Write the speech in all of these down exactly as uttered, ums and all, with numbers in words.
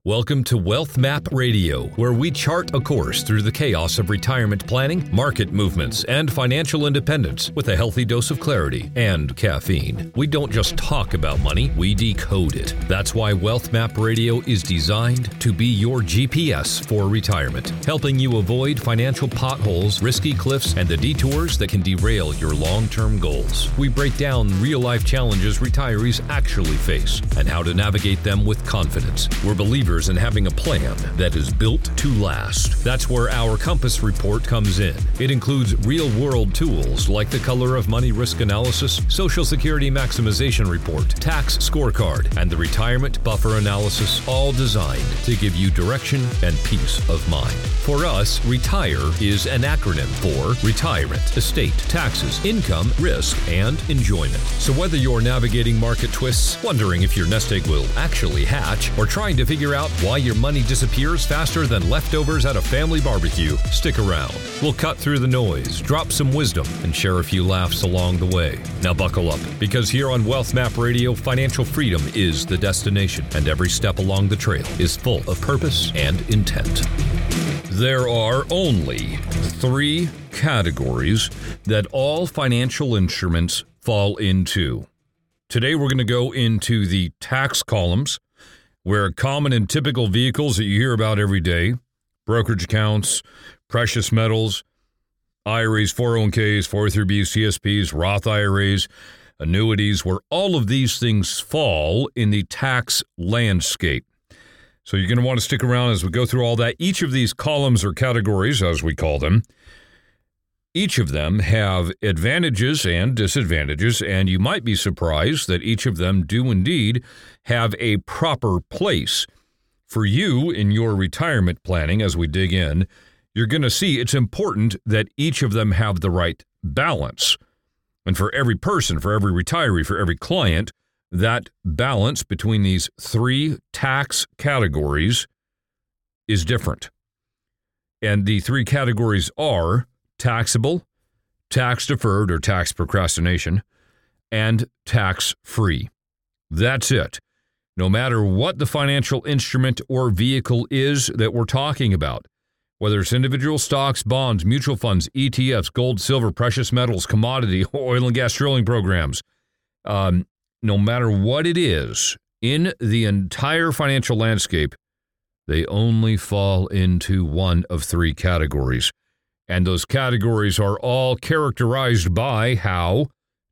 Welcome to Wealth Map Radio, where we chart a course through the chaos of retirement planning, market movements, and financial independence with a healthy dose of clarity and caffeine. We don't just talk about money, we decode it. That's why Wealth Map Radio is designed to be your G P S for retirement, helping you avoid financial potholes, risky cliffs, and the detours that can derail your long-term goals. We break down real-life challenges retirees actually face and how to navigate them with confidence. We're believers in having a plan that is built to last. That's where our Compass report comes in. It includes real-world tools like the Color of Money risk analysis, Social Security maximization report, tax scorecard, and the retirement buffer analysis, all designed to give you direction and peace of mind. For us, RETIRE is an acronym for retirement, estate, taxes, income, risk, and enjoyment. So whether you're navigating market twists, wondering if your nest egg will actually hatch, or trying to figure out why your money disappears faster than leftovers at a family barbecue, stick around. We'll cut through the noise, drop some wisdom, and share a few laughs along the way. Now buckle up, because here on Wealth Map Radio, financial freedom is the destination, and every step along the trail is full of purpose and intent. There are only three categories that all financial instruments fall into. Today we're going to go into the tax columns, where common and typical vehicles that you hear about every day, brokerage accounts, precious metals, I R As, four oh one k's, four oh three b's, C S Ps, Roth I R As, annuities, where all of these things fall in the tax landscape. So you're going to want to stick around as we go through all that. Each of these columns or categories, as we call them, each of them have advantages and disadvantages, and you might be surprised that each of them do indeed have a proper place for you in your retirement planning. As we dig in, you're going to see it's important that each of them have the right balance. And for every person, for every retiree, for every client, that balance between these three tax categories is different. And the three categories are taxable, tax-deferred or tax procrastination, and tax-free. That's it. No matter what the financial instrument or vehicle is that we're talking about, whether it's individual stocks, bonds, mutual funds, E T Fs, gold, silver, precious metals, commodity, oil and gas drilling programs, um, no matter what it is, in the entire financial landscape, they only fall into one of three categories. And those categories are all characterized by how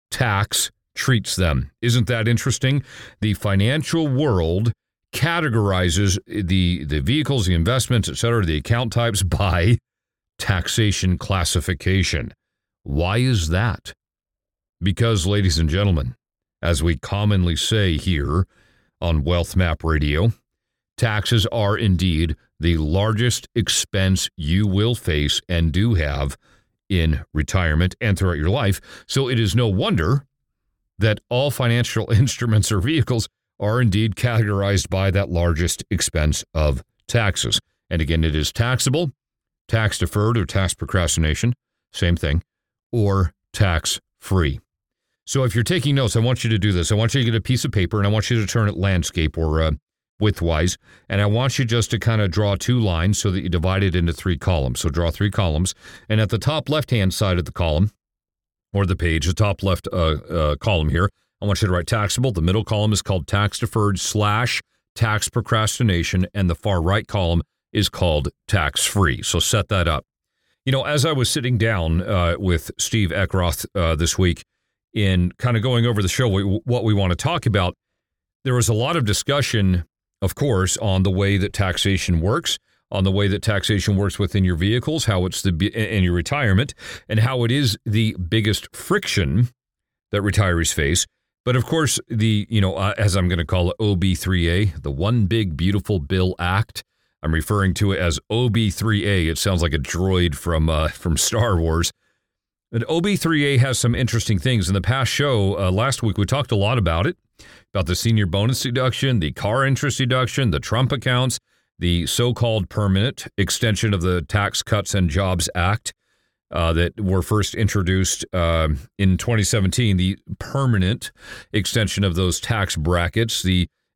tax treats them. Isn't that interesting? The financial world categorizes the, the vehicles, the investments, et cetera, the account types by taxation classification. Why is that? Because, ladies and gentlemen, as we commonly say here on Wealth Map Radio, taxes are indeed the largest expense you will face and do have in retirement and throughout your life. So it is no wonder that all financial instruments or vehicles are indeed categorized by that largest expense of taxes. And again, it is taxable, tax-deferred or tax procrastination, same thing, or tax-free. So if you're taking notes, I want you to do this. I want you to get a piece of paper, and I want you to turn it landscape or uh, widthwise, and I want you just to kind of draw two lines so that you divide it into three columns. So draw three columns, and at the top left-hand side of the column, or the page, the top left uh, uh, column here, I want you to write taxable. The middle column is called tax-deferred slash tax procrastination, and the far right column is called tax-free. So set that up. You know, as I was sitting down uh, with Steve Eckroth uh, this week in kind of going over the show, what we want to talk about, there was a lot of discussion, of course, on the way that taxation works, on the way that taxation works within your vehicles, how it's the in your retirement, and how it is the biggest friction that retirees face. But of course, the, you know, uh, as I'm going to call it, O B three A, the One Big Beautiful Bill Act, I'm referring to it as O B three A. It sounds like a droid from uh, from Star Wars. But O B three A has some interesting things. In the past show, uh, last week, we talked a lot about it, about the senior bonus deduction, the car interest deduction, the Trump accounts, the so-called permanent extension of the Tax Cuts and Jobs Act uh, that were first introduced uh, in twenty seventeen, the permanent extension of those tax brackets, the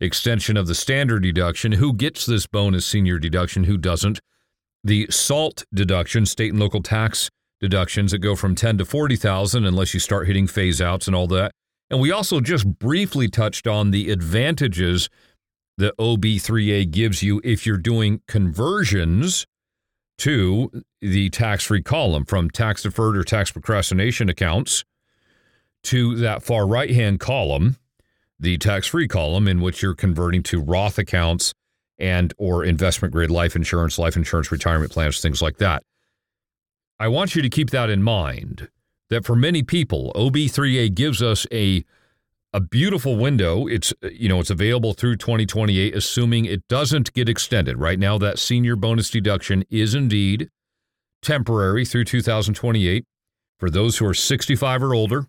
extension of the standard deduction, who gets this bonus senior deduction, who doesn't, the SALT deduction, state and local tax deductions that go from ten to forty thousand unless you start hitting phase outs and all that. And we also just briefly touched on the advantages that O B three A gives you if you're doing conversions to the tax-free column from tax-deferred or tax procrastination accounts to that far right-hand column, the tax-free column, in which you're converting to Roth accounts and or investment-grade life insurance, life insurance retirement plans, things like that. I want you to keep that in mind, that for many people, O B three A gives us a a beautiful window. It's, you know, it's available through twenty twenty-eight, assuming it doesn't get extended. Right now, that senior bonus deduction is indeed temporary through two thousand twenty-eight for those who are sixty-five or older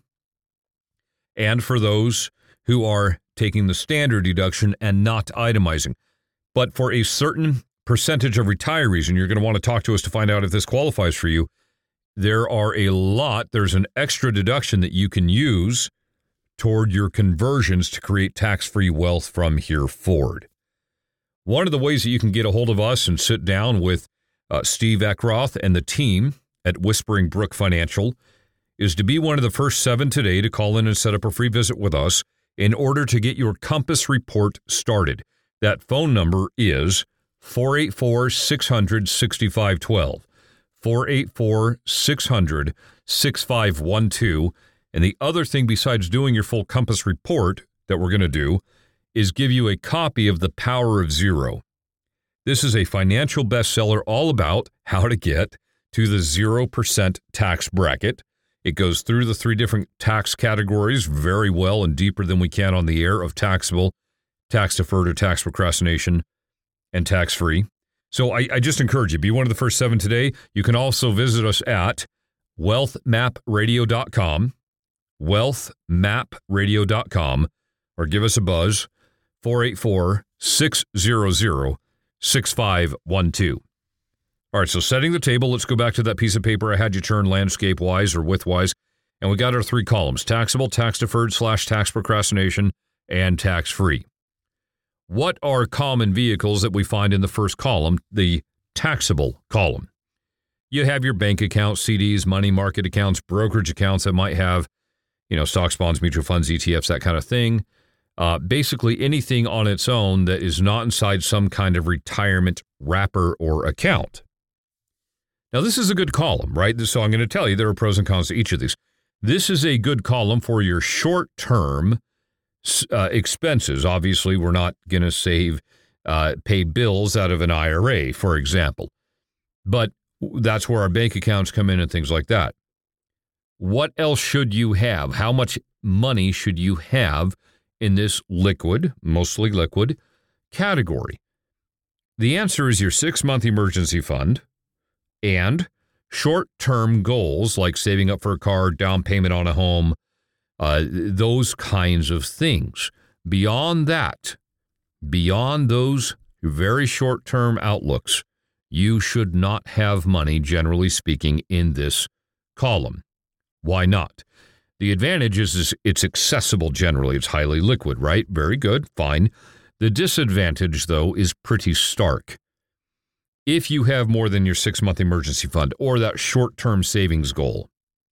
and for those who are taking the standard deduction and not itemizing. But for a certain percentage of retirees, and you're going to want to talk to us to find out if this qualifies for you, there are a lot, there's an extra deduction that you can use toward your conversions to create tax-free wealth from here forward. One of the ways that you can get a hold of us and sit down with uh, Steve Eckroth and the team at Whispering Brook Financial is to be one of the first seven today to call in and set up a free visit with us in order to get your Compass Report started. That phone number is four eight four, six hundred, six five one two, four eight four, six hundred, six five one two. And the other thing besides doing your full Compass Report that we're going to do is give you a copy of The Power of Zero. This is a financial bestseller all about how to get to the zero percent tax bracket. It goes through the three different tax categories very well and deeper than we can on the air of taxable, tax deferred or tax procrastination, and tax-free. So I, I just encourage you, be one of the first seven today. You can also visit us at wealth map radio dot com. wealth map radio dot com, or give us a buzz, four eight four, six hundred, six five one two. All right, so setting the table, let's go back to that piece of paper I had you turn landscape-wise or width-wise, and we got our three columns, taxable, tax-deferred, slash tax procrastination, and tax-free. What are common vehicles that we find in the first column, the taxable column? You have your bank accounts, C Ds, money market accounts, brokerage accounts that might have, you know, stocks, bonds, mutual funds, E T Fs, that kind of thing. Uh, basically anything on its own that is not inside some kind of retirement wrapper or account. Now, this is a good column, right? So I'm going to tell you there are pros and cons to each of these. This is a good column for your short-term uh, expenses. Obviously, we're not going to save, uh, pay bills out of an I R A, for example. But that's where our bank accounts come in and things like that. What else should you have? How much money should you have in this liquid, mostly liquid, category? The answer is your six-month emergency fund and short-term goals like saving up for a car, down payment on a home, uh, those kinds of things. Beyond that, beyond those very short-term outlooks, you should not have money, generally speaking, in this column. Why not? The advantage is, is it's accessible generally. It's highly liquid, right? Very good, fine. The disadvantage, though, is pretty stark. If you have more than your six-month emergency fund or that short-term savings goal,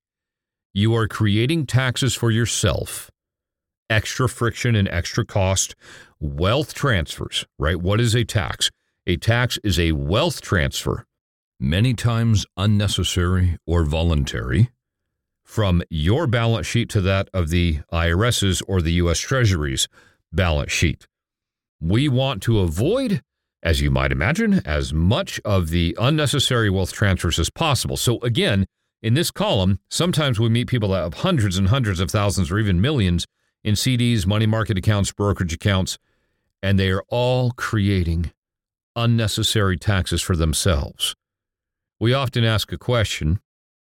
you are creating taxes for yourself, extra friction and extra cost, wealth transfers, right? What is a tax? A tax is a wealth transfer, many times unnecessary or voluntary, from your balance sheet to that of the I R S's or the U S Treasury's balance sheet. We want to avoid, as you might imagine, as much of the unnecessary wealth transfers as possible. So again, in this column, sometimes we meet people that have hundreds and hundreds of thousands or even millions in C Ds, money market accounts, brokerage accounts, and they are all creating unnecessary taxes for themselves. We often ask a question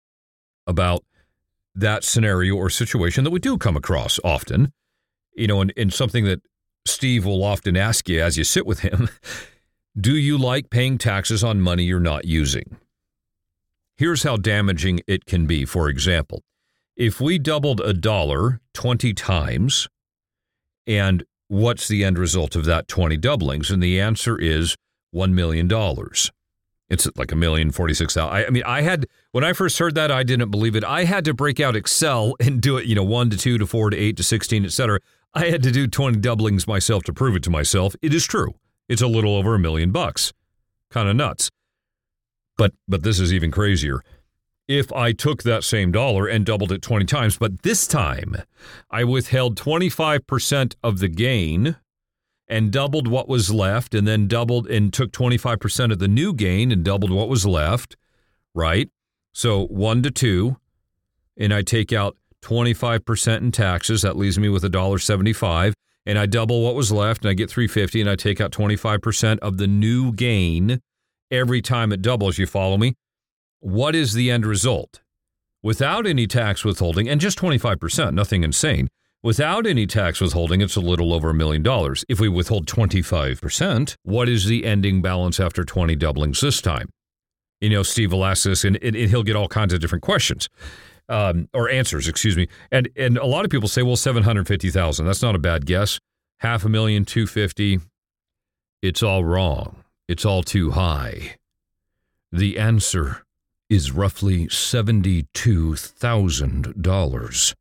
about that scenario or situation that we do come across often, you know, and, and something that Steve will often ask you as you sit with him, do you like paying taxes on money you're not using? Here's how damaging it can be. For example, if we doubled a dollar twenty times and what's the end result of that twenty doublings? And the answer is one million dollars. It's like a million forty-six thousand. I, I mean, I had, when I first heard that, I didn't believe it. I had to break out Excel and do it, you know, one to two to four to eight to sixteen, et cetera. I had to do twenty doublings myself to prove it to myself. It is true. It's a little over a million bucks. Kind of nuts. But, but this is even crazier. If I took that same dollar and doubled it twenty times, but this time I withheld twenty-five percent of the gain and doubled what was left, and then doubled and took twenty-five percent of the new gain and doubled what was left, right? So one to two, and I take out twenty-five percent in taxes. That leaves me with one dollar seventy-five, and I double what was left, and I get three dollars fifty, and I take out twenty-five percent of the new gain every time it doubles. You follow me? What is the end result? Without any tax withholding, and just twenty-five percent, nothing insane. Without any tax withholding, it's a little over a million dollars. If we withhold twenty-five percent, what is the ending balance after twenty doublings this time? You know, Steve will ask this, and, and, and he'll get all kinds of different questions, um, or answers, excuse me. And and a lot of people say, well, seven hundred fifty thousand. That's not a bad guess. Half a million, two hundred fifty. It's all wrong. It's all too high. The answer is roughly seventy-two thousand dollars.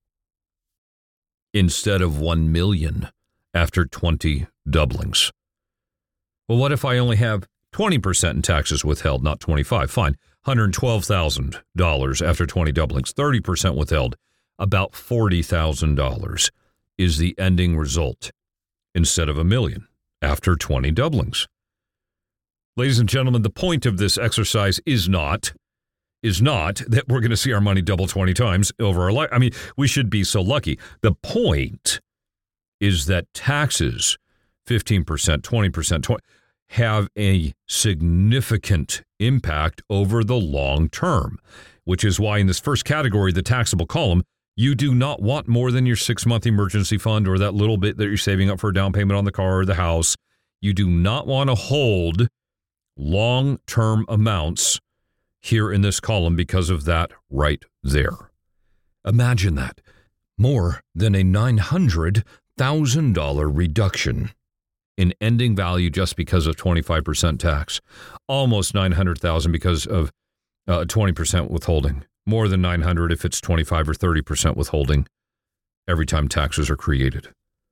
Instead of one million dollars after twenty doublings. Well, what if I only have twenty percent in taxes withheld, not twenty-five? Fine, one hundred twelve thousand dollars after twenty doublings, thirty percent withheld, about forty thousand dollars is the ending result instead of a million after twenty doublings. Ladies and gentlemen, the point of this exercise is not is not that we're going to see our money double twenty times over our life. I mean, we should be so lucky. The point is that taxes, fifteen percent, twenty percent, twenty, have a significant impact over the long term, which is why in this first category, the taxable column, you do not want more than your six-month emergency fund or that little bit that you're saving up for a down payment on the car or the house. You do not want to hold long-term amounts here in this column because of that right there. Imagine that. More than a nine hundred thousand dollars reduction in ending value just because of twenty-five percent tax. Almost nine hundred thousand dollars because of uh, twenty percent withholding. More than nine hundred if it's twenty-five or thirty percent withholding every time taxes are created.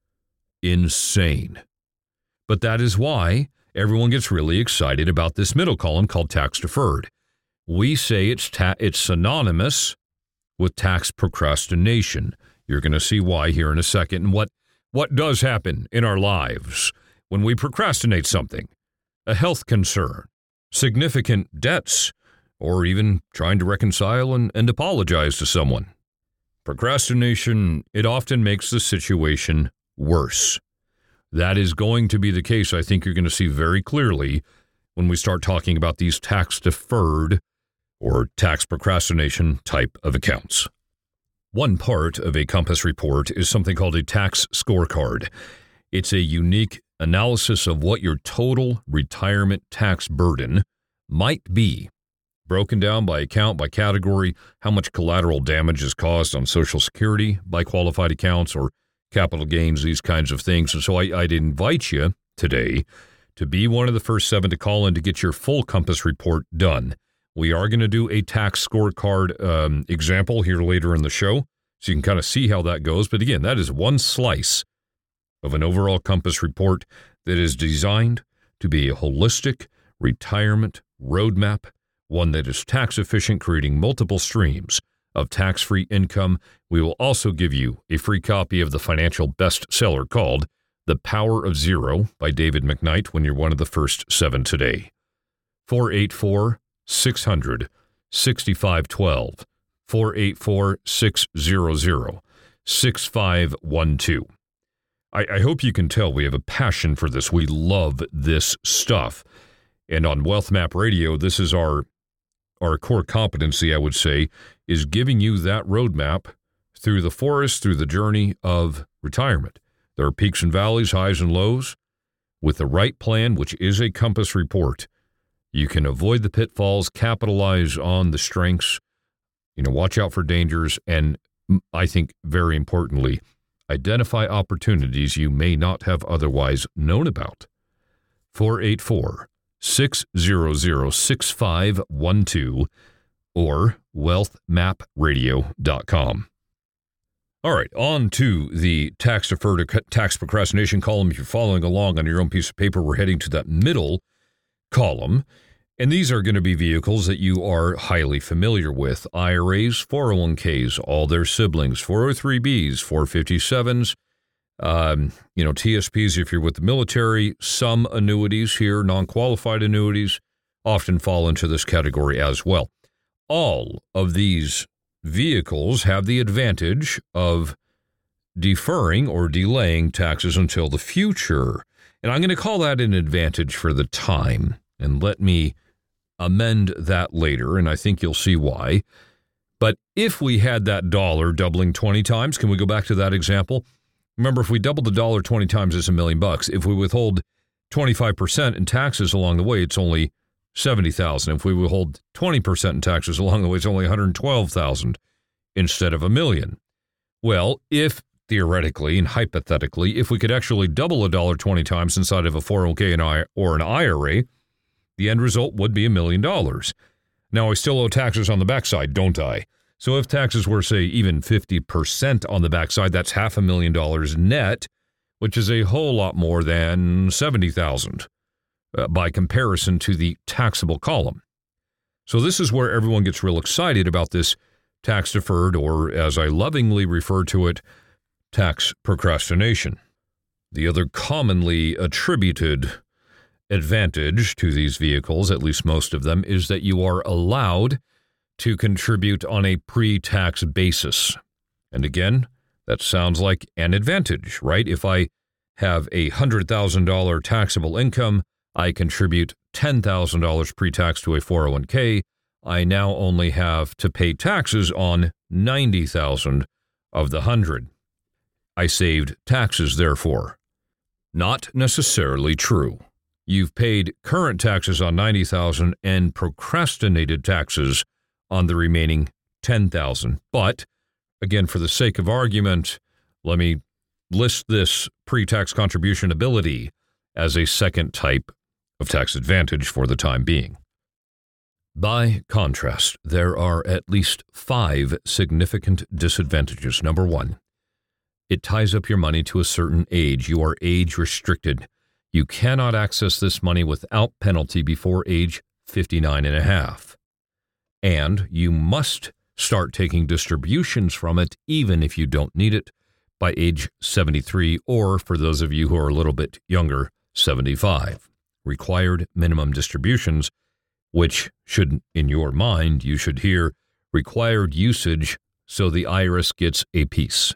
Insane. But that is why everyone gets really excited about this middle column called tax deferred. We say it's ta- it's synonymous with tax procrastination. You're going to see why here in a second. And what, what does happen in our lives when we procrastinate something? A health concern, significant debts, or even trying to reconcile and, and apologize to someone. Procrastination, it often makes the situation worse. That is going to be the case, I think you're going to see very clearly when we start talking about these tax-deferred or tax procrastination type of accounts. One part of a Compass report is something called a tax scorecard. It's a unique analysis of what your total retirement tax burden might be, broken down by account, by category, how much collateral damage is caused on Social Security by qualified accounts or capital gains, these kinds of things. And so I, I'd invite you today to be one of the first seven to call in to get your full Compass report done. We are going to do a tax scorecard um, example here later in the show, so you can kind of see how that goes. But again, that is one slice of an overall Compass report that is designed to be a holistic retirement roadmap, one that is tax efficient, creating multiple streams of tax-free income. We will also give you a free copy of the financial bestseller called The Power of Zero by David McKnight when you're one of the first seven today. four eight four, six hundred, six five one two. four eight four, six hundred, six five one two. I, I hope you can tell we have a passion for this. We love this stuff. And on Wealth Map Radio, this is our our core competency, I would say, is giving you that roadmap through the forest, through the journey of retirement. There are peaks and valleys, highs and lows. With the right plan, which is a Compass report, you can avoid the pitfalls, capitalize on the strengths, you know, watch out for dangers, and I think very importantly, Identify opportunities you may not have otherwise known about. four eight four, six hundred, six five one two or wealth map radio dot com. All right, on to the tax deferred tax procrastination column. If you're following along on your own piece of paper, we're heading to that middle column. And these are going to be vehicles that you are highly familiar with. I R As, four oh one k's, all their siblings, four oh three b's, four fifty-sevens, um, you know, T S Ps if you're with the military, some annuities here, non-qualified annuities, often fall into this category as well. All of these vehicles have the advantage of deferring or delaying taxes until the future. And I'm going to call that an advantage for the time. And let me amend that later, and I think you'll see why. But if we had that dollar doubling twenty times, can we go back to that example? Remember, if we double the dollar twenty times, it's a million bucks. If we withhold twenty-five percent in taxes along the way, it's only seventy thousand. If we withhold twenty percent in taxes along the way, it's only one hundred twelve thousand instead of a million. Well, if theoretically and hypothetically, if we could actually double a dollar twenty times inside of a four oh one k or an I R A, the end result would be a million dollars. Now, I still owe taxes on the backside, don't I? So if taxes were, say, even fifty percent on the backside, that's half a million dollars net, which is a whole lot more than seventy thousand uh, by comparison to the taxable column. So this is where everyone gets real excited about this tax deferred, or as I lovingly refer to it, tax procrastination. The other commonly attributed advantage to these vehicles, at least most of them, is that you are allowed to contribute on a pre-tax basis. And again, that sounds like an advantage, right? If I have a one hundred thousand dollars taxable income, I contribute ten thousand dollars pre-tax to a four oh one k. I now only have to pay taxes on ninety thousand dollars of the one hundred. I saved taxes, therefore. Not necessarily true. You've paid current taxes on ninety thousand dollars and procrastinated taxes on the remaining ten thousand dollars. But, again, for the sake of argument, let me list this pre-tax contribution ability as a second type of tax advantage for the time being. By contrast, there are at least five significant disadvantages. Number one, it ties up your money to a certain age. You are age restricted. You cannot access this money without penalty before age fifty-nine and a half. And you must start taking distributions from it, even if you don't need it, by age seventy-three, or for those of you who are a little bit younger, seventy-five. Required minimum distributions, which should, in your mind, you should hear required usage so the I R S gets a piece.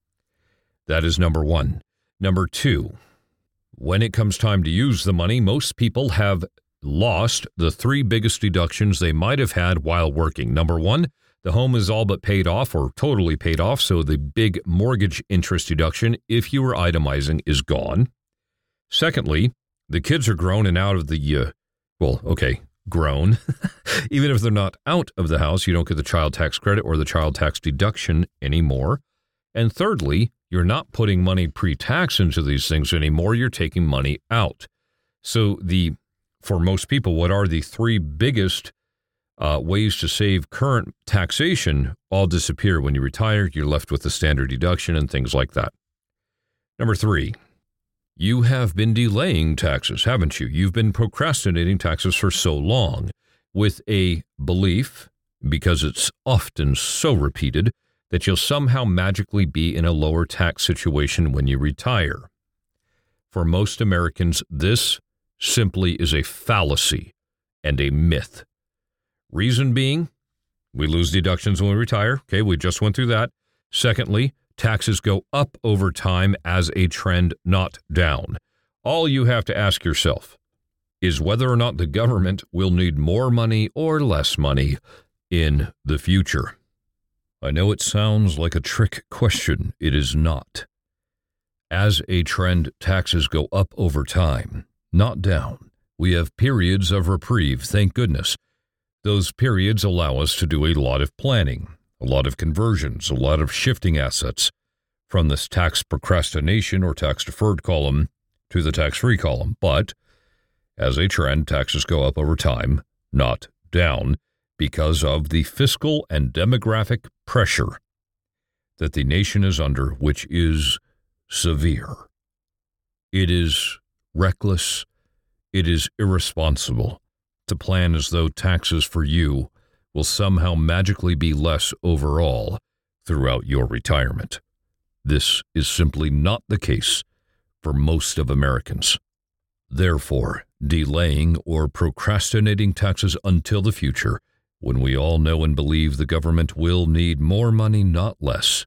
That is number one. Number two, when it comes time to use the money, most people have lost the three biggest deductions they might have had while working. Number one, the home is all but paid off or totally paid off, so the big mortgage interest deduction, if you were itemizing, is gone. Secondly, the kids are grown and out of the, uh, well, okay, grown. Even if they're not out of the house, you don't get the child tax credit or the child tax deduction anymore. And thirdly, you're not putting money pre-tax into these things anymore. You're taking money out. So the, for most people, what are the three biggest uh, ways to save current taxation all disappear when you retire. You're left with the standard deduction and things like that. Number three, you have been delaying taxes, haven't you? You've been procrastinating taxes for so long with a belief, because it's often so repeated, that you'll somehow magically be in a lower tax situation when you retire. For most Americans, this simply is a fallacy and a myth. Reason being, we lose deductions when we retire. Okay, we just went through that. Secondly, taxes go up over time as a trend, not down. All you have to ask yourself is whether or not the government will need more money or less money in the future. I know it sounds like a trick question. It is not. As a trend, taxes go up over time, not down. We have periods of reprieve, thank goodness. Those periods allow us to do a lot of planning, a lot of conversions, a lot of shifting assets from this tax procrastination or tax deferred column to the tax-free column. But as a trend, taxes go up over time, not down, because of the fiscal and demographic pressure that the nation is under, which is severe. It is reckless. It is irresponsible to plan as though taxes for you will somehow magically be less overall throughout your retirement. This is simply not the case for most of Americans. Therefore, delaying or procrastinating taxes until the future, when we all know and believe the government will need more money, not less,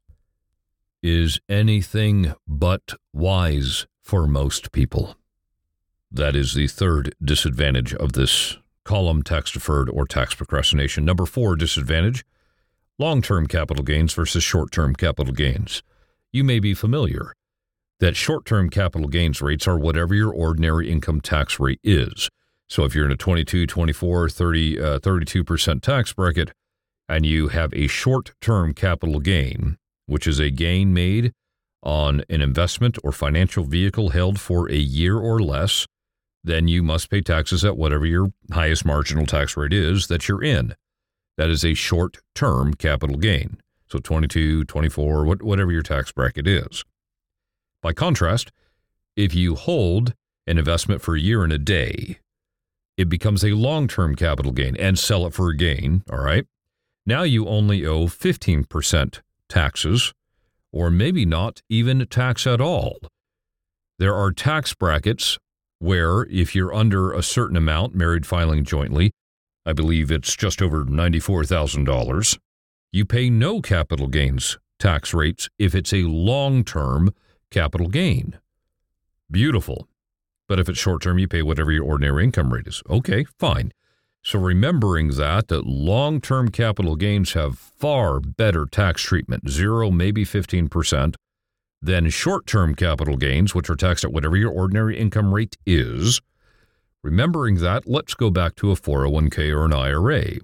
is anything but wise for most people. That is the third disadvantage of this column, tax deferred or tax procrastination. Number four disadvantage, long-term capital gains versus short-term capital gains. You may be familiar that short-term capital gains rates are whatever your ordinary income tax rate is. So if you're in a twenty-two, twenty-four, thirty, uh, thirty-two percent tax bracket and you have a short-term capital gain, which is a gain made on an investment or financial vehicle held for a year or less, then you must pay taxes at whatever your highest marginal tax rate is that you're in. That is a short-term capital gain. So twenty-two, twenty-four, whatever your tax bracket is. By contrast, if you hold an investment for a year and a day, it becomes a long-term capital gain and sell it for a gain, all right? Now you only owe fifteen percent taxes, or maybe not even tax at all. There are tax brackets where if you're under a certain amount, married filing jointly, I believe it's just over ninety-four thousand dollars, you pay no capital gains tax rates if it's a long-term capital gain. Beautiful. But if it's short-term, you pay whatever your ordinary income rate is. Okay, fine. So remembering that, that long-term capital gains have far better tax treatment, zero, maybe fifteen percent, than short-term capital gains, which are taxed at whatever your ordinary income rate is. Remembering that, let's go back to a four oh one k or an I R A.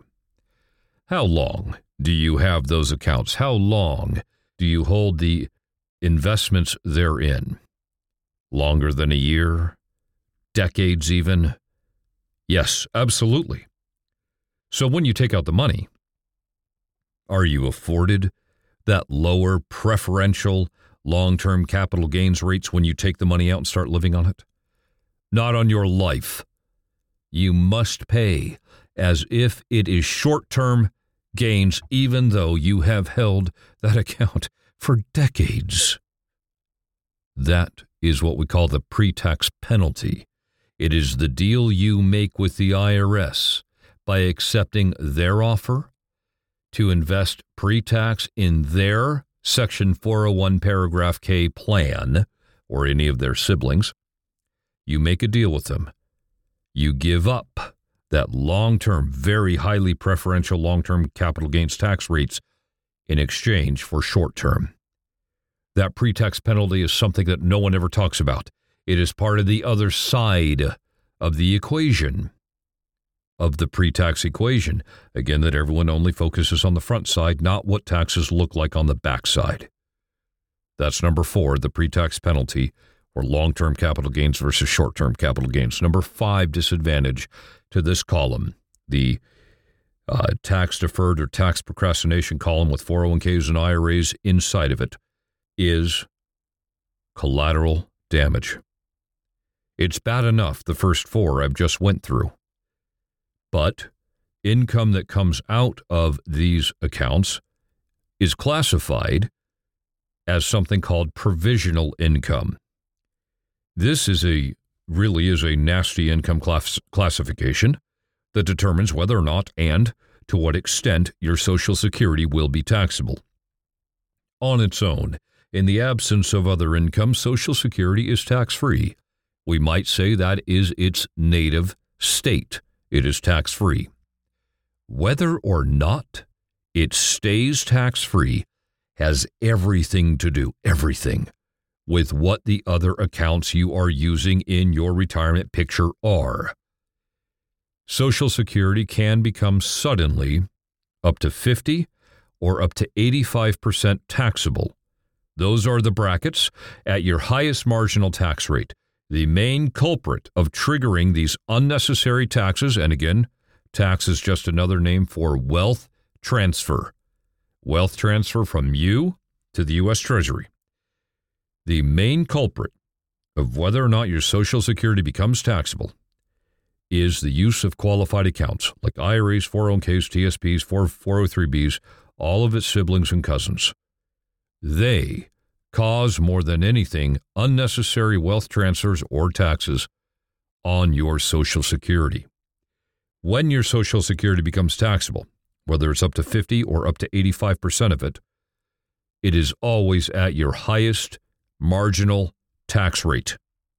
How long do you have those accounts? How long do you hold the investments therein? Longer than a year? Decades even? Yes, absolutely. So when you take out the money, are you afforded that lower preferential long-term capital gains rates when you take the money out and start living on it? Not on your life. You must pay as if it is short-term gains, even though you have held that account for decades. That is what we call the pre-tax penalty. It is the deal you make with the I R S by accepting their offer to invest pre-tax in their Section four oh one Paragraph K plan or any of their siblings. You make a deal with them. You give up that long-term, very highly preferential long-term capital gains tax rates in exchange for short-term. That pre-tax penalty is something that no one ever talks about. It is part of the other side of the equation, of the pre-tax equation. Again, that everyone only focuses on the front side, not what taxes look like on the back side. That's number four, the pre-tax penalty for long-term capital gains versus short-term capital gains. Number five disadvantage to this column, the uh, tax-deferred or tax procrastination column with four oh one k's and I R As inside of it, is collateral damage. It's bad enough, the first four I've just went through. But income that comes out of these accounts is classified as something called provisional income. This is a really is a nasty income class, classification that determines whether or not and to what extent your Social Security will be taxable. On its own, in the absence of other income, Social Security is tax-free. We might say that is its native state. It is tax-free. Whether or not it stays tax-free has everything to do, everything, with what the other accounts you are using in your retirement picture are. Social Security can become suddenly up to fifty or up to eighty-five percent taxable. Those are the brackets at your highest marginal tax rate. The main culprit of triggering these unnecessary taxes, and again, tax is just another name for wealth transfer. Wealth transfer from you to the U S Treasury. The main culprit of whether or not your Social Security becomes taxable is the use of qualified accounts like I R As, four oh one Ks, T S Ps, four oh three Bs, all of its siblings and cousins. They cause more than anything unnecessary wealth transfers or taxes on your Social Security. When your Social Security becomes taxable, whether it's up to fifty or up to eighty-five percent of it, it is always at your highest marginal tax rate.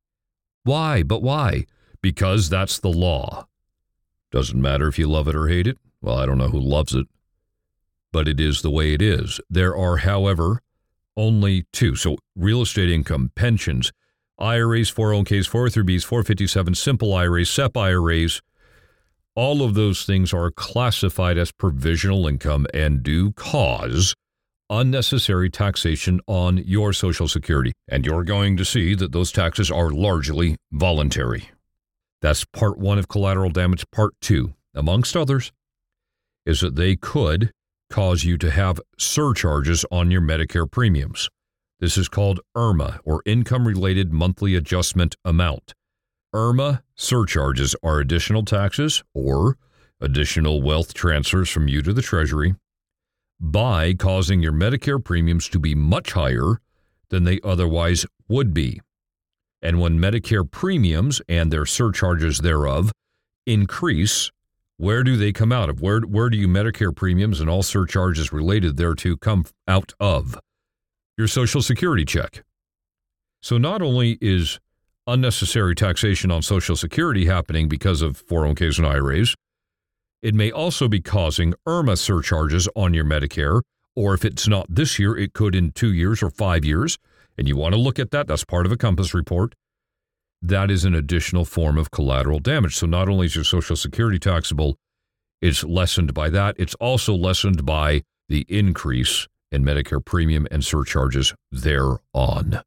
Why? But why? Because that's the law. Doesn't matter if you love it or hate it. Well, I don't know who loves it, but it is the way it is. There are, however, only two. So real estate income, pensions, I R As, four oh one Ks, four oh three Bs, four fifty-seven, simple I R As, S E P I R As, all of those things are classified as provisional income and do cause unnecessary taxation on your Social Security. And you're going to see that those taxes are largely voluntary. That's part one of collateral damage. Part two, amongst others, is that they could cause you to have surcharges on your Medicare premiums. This is called I R M A, or Income-Related Monthly Adjustment Amount. I R M A surcharges are additional taxes or additional wealth transfers from you to the Treasury by causing your Medicare premiums to be much higher than they otherwise would be. And when Medicare premiums and their surcharges thereof increase, where do they come out of? Where, where do you Medicare premiums and all surcharges related thereto come out of? Your Social Security check. So not only is unnecessary taxation on Social Security happening because of four oh one Ks and I R As, it may also be causing I R M A surcharges on your Medicare, or if it's not this year, it could in two years or five years. And you want to look at that. That's part of a Compass report. That is an additional form of collateral damage. So not only is your Social Security taxable, it's lessened by that. It's also lessened by the increase in Medicare premium and surcharges thereon.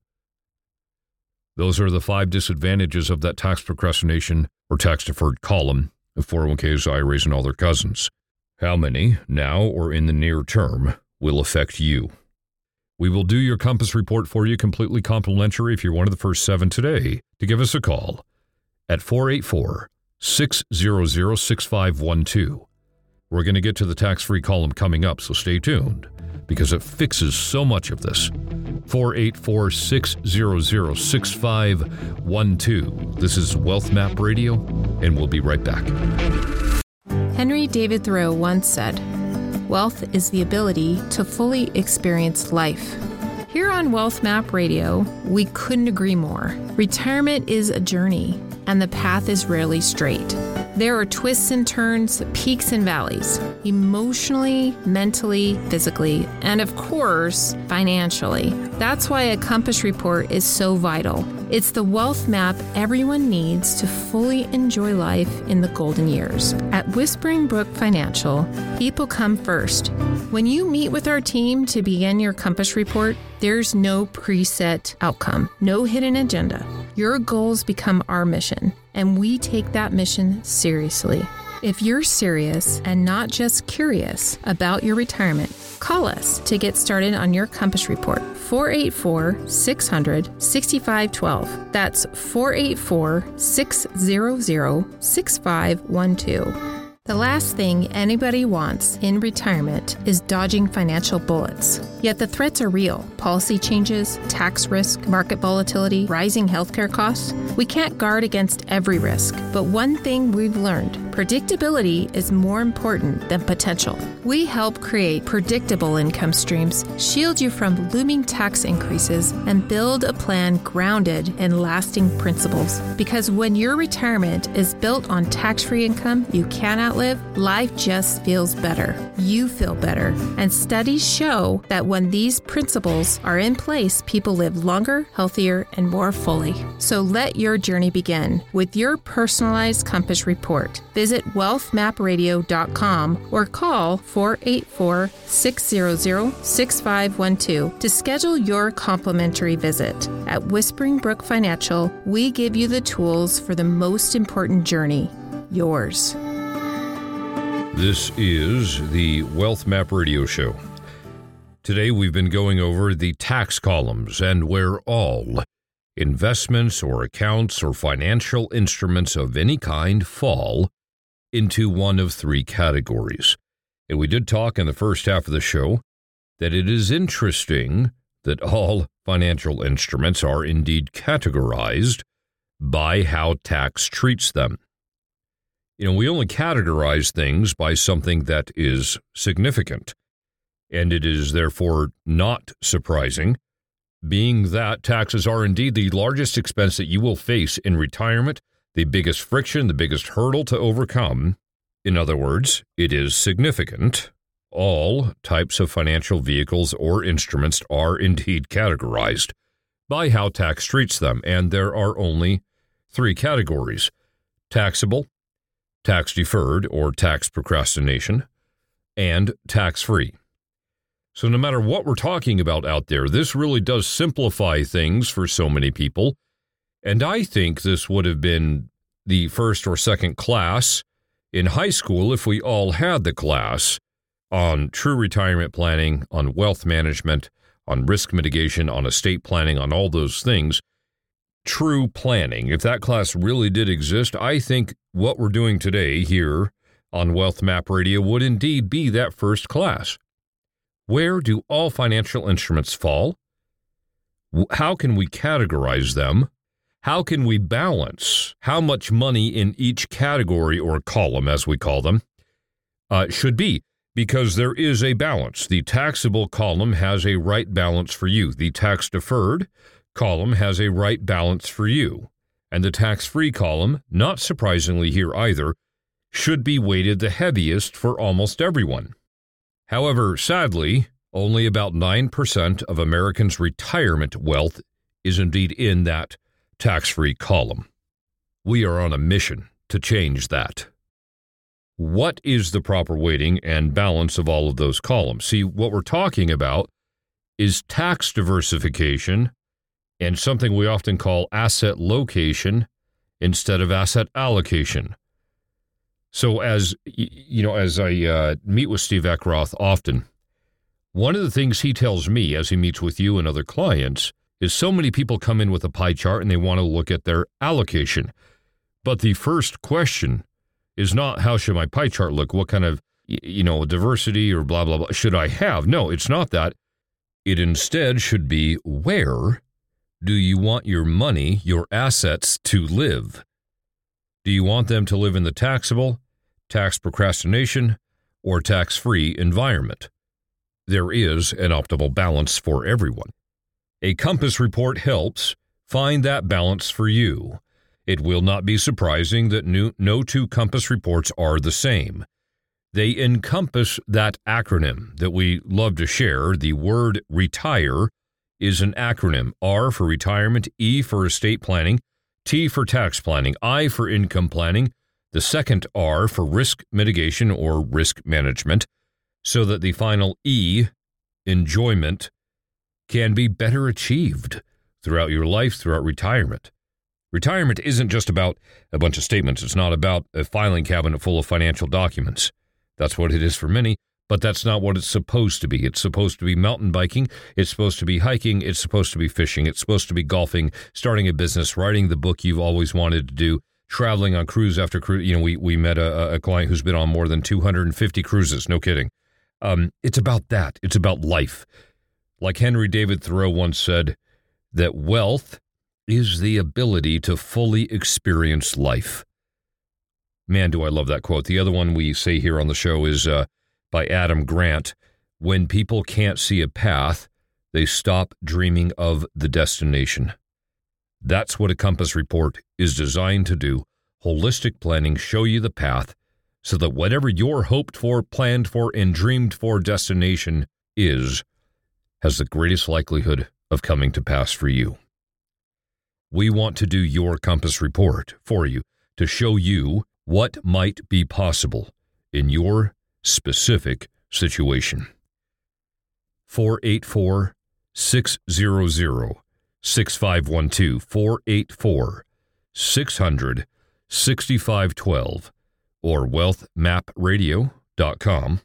Those are the five disadvantages of that tax procrastination or tax deferred column of four oh one Ks, I R As, and all their cousins. How many, now or in the near term, will affect you? We will do your Compass report for you completely complimentary if you're one of the first seven today to give us a call at four eight four, six hundred, six five one two. We're going to get to the tax-free column coming up, so stay tuned because it fixes so much of this. four eight four, six hundred, six five one two. This is Wealth Map Radio, and we'll be right back. Henry David Thoreau once said, "Wealth is the ability to fully experience life." Here on Wealth Map Radio, we couldn't agree more. Retirement is a journey, and the path is rarely straight. There are twists and turns, peaks and valleys, emotionally, mentally, physically, and of course, financially. That's why a Compass report is so vital. It's the wealth map everyone needs to fully enjoy life in the golden years. At Whispering Brook Financial, people come first. When you meet with our team to begin your Compass report, there's no preset outcome, no hidden agenda. Your goals become our mission, and we take that mission seriously. If you're serious and not just curious about your retirement, call us to get started on your Compass report. four eight four, six hundred, six five one two. That's four eight four, six hundred, six five one two. The last thing anybody wants in retirement is dodging financial bullets. Yet the threats are real. Policy changes, tax risk, market volatility, rising healthcare costs. We can't guard against every risk, but one thing we've learned, predictability is more important than potential. We help create predictable income streams, shield you from looming tax increases, and build a plan grounded in lasting principles. Because when your retirement is built on tax-free income, you cannot can't live, life just feels better. You feel better. And studies show that when these principles are in place, people live longer, healthier, and more fully. So let your journey begin with your personalized Compass report. Visit wealth map radio dot com or call four eight four, six hundred, six five one two to schedule your complimentary visit. At Whispering Brook Financial, we give you the tools for the most important journey, yours. This is the Wealth Map Radio Show. Today we've been going over the tax columns and where all investments or accounts or financial instruments of any kind fall into one of three categories. And we did talk in the first half of the show that it is interesting that all financial instruments are indeed categorized by how tax treats them. You know, we only categorize things by something that is significant, and it is therefore not surprising, being that taxes are indeed the largest expense that you will face in retirement, the biggest friction, the biggest hurdle to overcome. In other words, it is significant. All types of financial vehicles or instruments are indeed categorized by how tax treats them, and there are only three categories: taxable, tax-deferred or tax procrastination, and tax-free. So no matter what we're talking about out there, this really does simplify things for so many people, and I think this would have been the first or second class in high school if we all had the class on true retirement planning, on wealth management, on risk mitigation, on estate planning, on all those things. True planning. If that class really did exist, I think what we're doing today here on Wealth Map Radio would indeed be that first class. Where do all financial instruments fall? How can we categorize them? How can we balance how much money in each category or column, as we call them, uh, should be? Because there is a balance. The taxable column has a right balance for you. The tax-deferred column has a right balance for you. And the tax-free column, not surprisingly here either, should be weighted the heaviest for almost everyone. However, sadly, only about nine percent of Americans' retirement wealth is indeed in that tax-free column. We are on a mission to change that. What is the proper weighting and balance of all of those columns? See, what we're talking about is tax diversification and something we often call asset location instead of asset allocation. So as, you know, as I uh, meet with Steve Eckroth often, one of the things he tells me as he meets with you and other clients is so many people come in with a pie chart and they want to look at their allocation. But the first question is not how should my pie chart look, what kind of, you know, diversity or blah, blah, blah should I have? No, it's not that. It instead should be, where do you want your money, your assets to live? Do you want them to live in the taxable, tax procrastination, or tax-free environment? There is an optimal balance for everyone. A Compass report helps find that balance for you. It will not be surprising that new, no two Compass reports are the same. They encompass that acronym that we love to share. The word RETIRE is an acronym. R for retirement, E for estate planning, T for tax planning, I for income planning, the second R for risk mitigation or risk management, so that the final E, enjoyment, can be better achieved throughout your life, throughout retirement. Retirement isn't just about a bunch of statements. It's not about a filing cabinet full of financial documents. That's what it is for many, but that's not what it's supposed to be. It's supposed to be mountain biking. It's supposed to be hiking. It's supposed to be fishing. It's supposed to be golfing, starting a business, writing the book you've always wanted to do, traveling on cruise after cruise. You know, we, we met a, a client who's been on more than two hundred fifty cruises. No kidding. Um, it's about that. It's about life. Like Henry David Thoreau once said, that wealth is the ability to fully experience life. Man, do I love that quote. The other one we say here on the show is uh, by Adam Grant. When people can't see a path, they stop dreaming of the destination. That's what a Compass report is designed to do. Holistic planning, show you the path so that whatever your hoped for, planned for, and dreamed for destination is, has the greatest likelihood of coming to pass for you. We want to do your Compass Report for you to show you what might be possible in your specific situation. four eight four, six hundred, six five one two, four eight four, six hundred, six five one two, or wealth map radio dot com.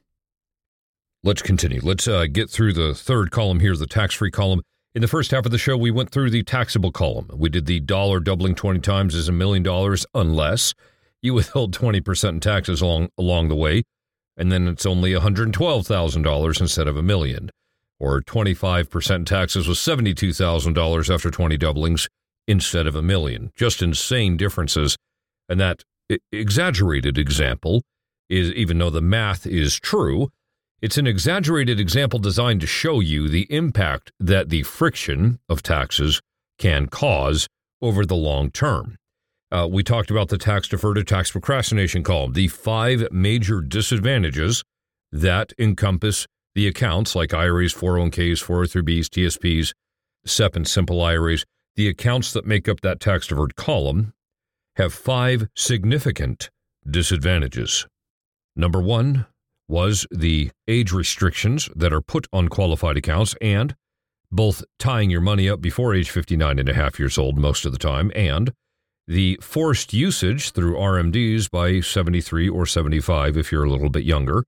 Let's continue. Let's uh, get through the third column here, the tax-free column. In the first half of the show, we went through the taxable column. We did the dollar doubling twenty times is a million dollars unless you withhold twenty percent in taxes along, along the way, and then it's only one hundred twelve thousand dollars instead of a million. Or twenty-five percent in taxes was seventy-two thousand dollars after twenty doublings instead of a million. Just insane differences. And that exaggerated example is, even though the math is true, it's an exaggerated example designed to show you the impact that the friction of taxes can cause over the long term. Uh, we talked about the tax deferred to tax procrastination column, the five major disadvantages that encompass the accounts like I R As, four oh one k's, four oh three b's, T S P's, S E P and simple I R As. The accounts that make up that tax deferred column have five significant disadvantages. Number one was the age restrictions that are put on qualified accounts, and both tying your money up before age fifty-nine and a half years old most of the time, and the forced usage through R M Ds by seventy-three or seventy-five if you're a little bit younger,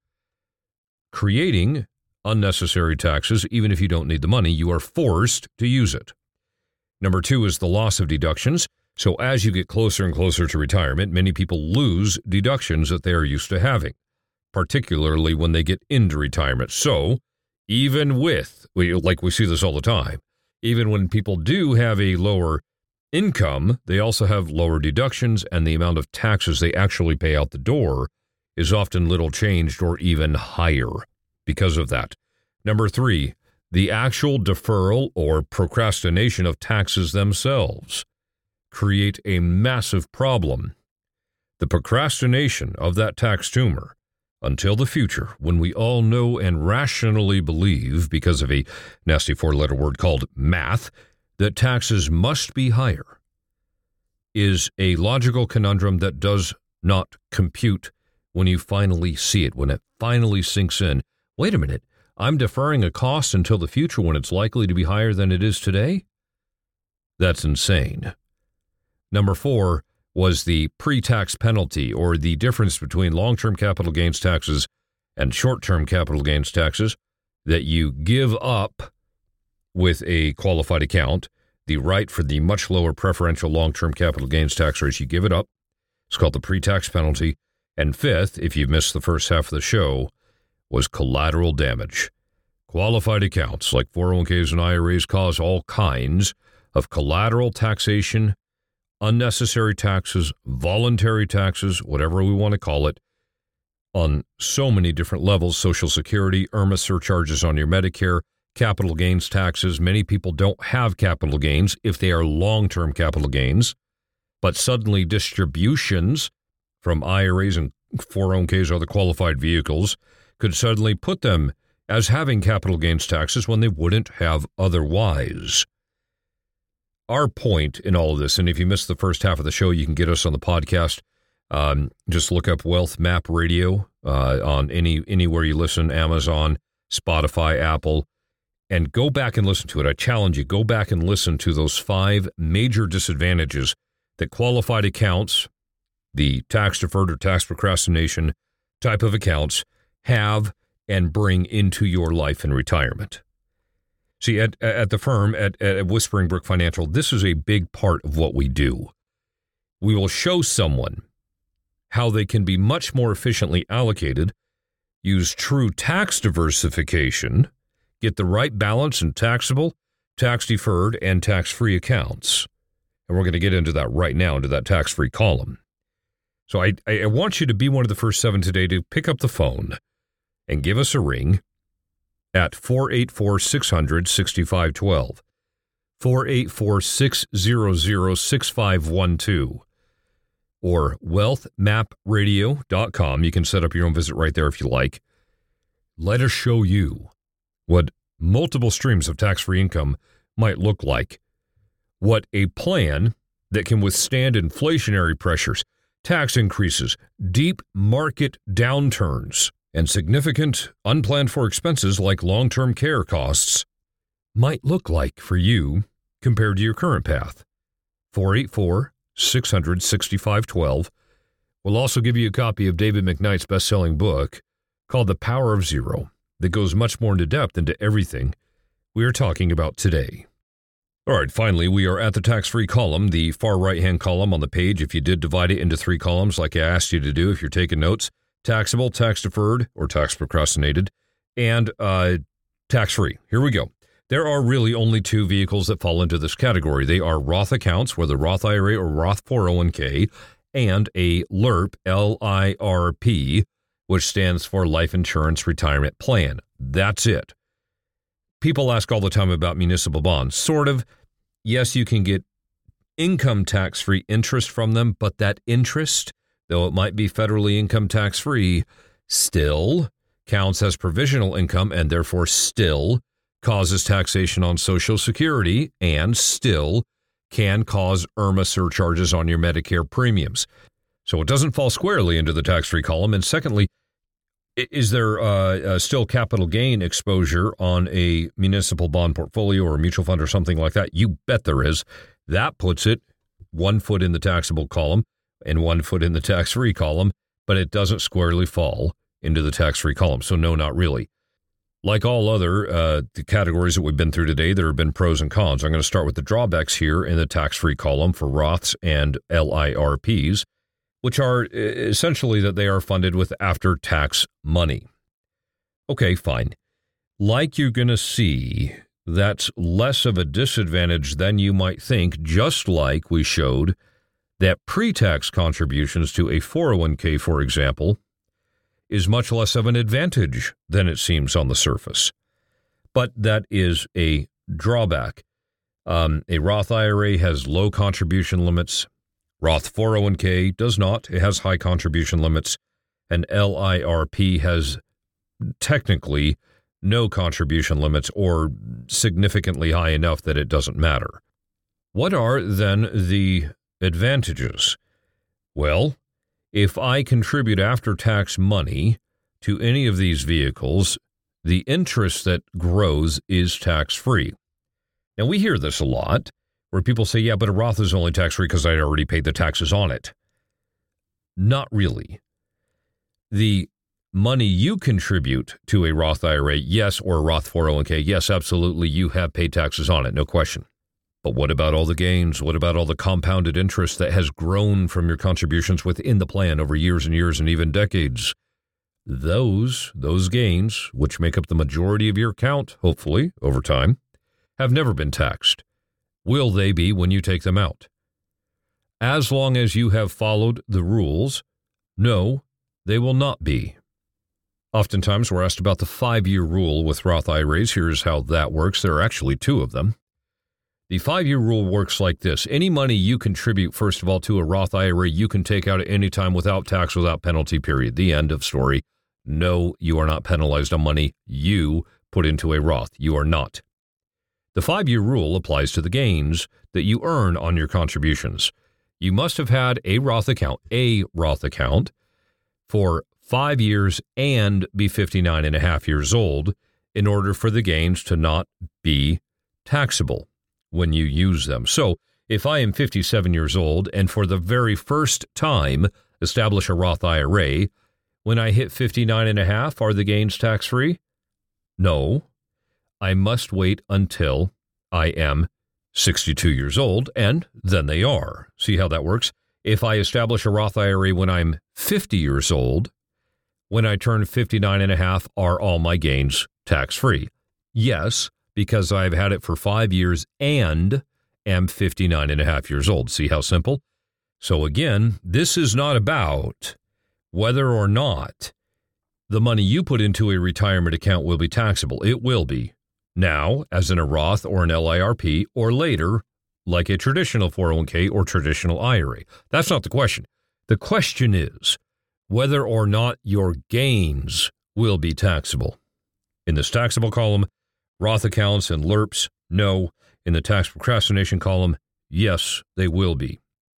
creating unnecessary taxes. Even if you don't need the money, you are forced to use it. Number two is the loss of deductions. So as you get closer and closer to retirement, many people lose deductions that they are used to having, particularly when they get into retirement. So even with, like we see this all the time, even when people do have a lower income, they also have lower deductions, and the amount of taxes they actually pay out the door is often little changed or even higher because of that. Number three, the actual deferral or procrastination of taxes themselves create a massive problem. The procrastination of that tax tumor until the future, when we all know and rationally believe, because of a nasty four-letter word called math, that taxes must be higher, is a logical conundrum that does not compute when you finally see it, when it finally sinks in. Wait a minute, I'm deferring a cost until the future when it's likely to be higher than it is today? That's insane. Number four was the pre-tax penalty, or the difference between long-term capital gains taxes and short-term capital gains taxes, that you give up with a qualified account, the right for the much lower preferential long-term capital gains tax rates. You give it up. It's called the pre-tax penalty. And fifth, if you missed the first half of the show, was collateral damage. Qualified accounts like four oh one k's and I R As cause all kinds of collateral taxation, unnecessary taxes, voluntary taxes, whatever we want to call it, on so many different levels. Social Security, I R M A surcharges on your Medicare, capital gains taxes. Many people don't have capital gains if they are long-term capital gains, but suddenly distributions from I R As and four oh one k's or other qualified vehicles could suddenly put them as having capital gains taxes when they wouldn't have otherwise. Our point in all of this, and if you missed the first half of the show, you can get us on the podcast. Um, just look up Wealth Map Radio uh, on any anywhere you listen, Amazon, Spotify, Apple, and go back and listen to it. I challenge you, go back and listen to those five major disadvantages that qualified accounts, the tax deferred or tax procrastination type of accounts, have and bring into your life in retirement. See, at at the firm, at, at Whispering Brook Financial, this is a big part of what we do. We will show someone how they can be much more efficiently allocated, use true tax diversification, get the right balance in taxable, tax-deferred, and tax-free accounts. And we're going to get into that right now, into that tax-free column. So I, I want you to be one of the first seven today to pick up the phone and give us a ring at four eight four, six hundred, six five one two, four eight four, six hundred, six five one two. or wealth map radio dot com. You can set up your own visit right there if you like. Let us show you what multiple streams of tax-free income might look like, what a plan that can withstand inflationary pressures, tax increases, deep market downturns, and significant unplanned for expenses like long-term care costs might look like for you compared to your current path. four eight four, six hundred, sixty-five twelve. We'll also give you a copy of David McKnight's best-selling book called The Power of Zero that goes much more into depth into everything we are talking about today. All right, finally, we are at the tax-free column, the far right-hand column on the page. If you did divide it into three columns like I asked you to do, if you're taking notes, taxable, tax-deferred, or tax-procrastinated, and uh, tax-free. Here we go. There are really only two vehicles that fall into this category. They are Roth accounts, whether Roth I R A or Roth four oh one k, and a L I R P, L I R P, which stands for Life Insurance Retirement Plan. That's it. People ask all the time about municipal bonds. Sort of. Yes, you can get income tax-free interest from them, but that interest, though it might be federally income tax-free, still counts as provisional income and therefore still causes taxation on Social Security and still can cause I R M A surcharges on your Medicare premiums. So it doesn't fall squarely into the tax-free column. And secondly, is there uh, uh, still capital gain exposure on a municipal bond portfolio or a mutual fund or something like that? You bet there is. That puts it one foot in the taxable column and one foot in the tax-free column, but it doesn't squarely fall into the tax-free column. So no, not really. Like all other uh, the categories that we've been through today, there have been pros and cons. I'm going to start with the drawbacks here in the tax-free column for Roths and L I R Ps, which are essentially that they are funded with after-tax money. Okay, fine. Like you're going to see, that's less of a disadvantage than you might think, just like we showed that pre-tax contributions to a four oh one k, for example, is much less of an advantage than it seems on the surface. But that is a drawback. Um, a Roth I R A has low contribution limits. Roth four oh one k does not. It has high contribution limits. And L I R P has technically no contribution limits or significantly high enough that it doesn't matter. What are then the advantages? Well, if I contribute after-tax money to any of these vehicles, the interest that grows is tax-free. Now, we hear this a lot, where people say, yeah, but a Roth is only tax-free because I already paid the taxes on it. Not really. The money you contribute to a Roth I R A, yes, or a Roth four oh one k, yes, absolutely, you have paid taxes on it, no question. But what about all the gains? What about all the compounded interest that has grown from your contributions within the plan over years and years and even decades? Those, those gains, which make up the majority of your account, hopefully, over time, have never been taxed. Will they be when you take them out? As long as you have followed the rules, no, they will not be. Oftentimes, we're asked about the five-year rule with Roth I R As. Here's how that works. There are actually two of them. The five-year rule works like this. Any money you contribute, first of all, to a Roth I R A, you can take out at any time without tax, without penalty, period. The end of story. No, you are not penalized on money you put into a Roth. You are not. The five-year rule applies to the gains that you earn on your contributions. You must have had a Roth account, a Roth account, for five years and be fifty-nine and a half years old in order for the gains to not be taxable when you use them. So if I am fifty-seven years old and for the very first time establish a Roth I R A, when I hit fifty-nine and a half, are the gains tax-free? No. I must wait until I am sixty-two years old, and then they are. See how that works? If I establish a Roth I R A when I'm fifty years old, when I turn fifty-nine and a half, are all my gains tax-free? Yes, because I've had it for five years and am fifty-nine and a half years old. See how simple? So again, this is not about whether or not the money you put into a retirement account will be taxable. It will be. Now, as in a Roth or an L I R P, or later, like a traditional four oh one k or traditional I R A. That's not the question. The question is whether or not your gains will be taxable. In this taxable column, Roth accounts and L R P S, no. In the tax procrastination column, yes, they will be.